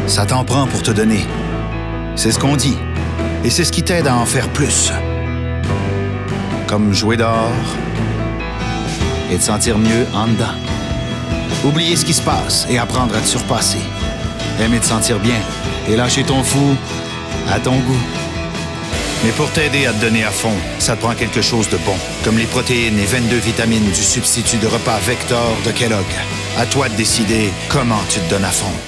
Ça t'en prend pour te donner. C'est ce qu'on dit. Et c'est ce qui t'aide à en faire plus. Comme jouer dehors et te sentir mieux en dedans. Oublier ce qui se passe et apprendre à te surpasser. Aimer te sentir bien et lâcher ton fou à ton goût. Mais pour t'aider à te donner à fond, ça te prend quelque chose de bon, comme les protéines et 22 vitamines du substitut de repas Vector de Kellogg. À toi de décider comment tu te donnes à fond.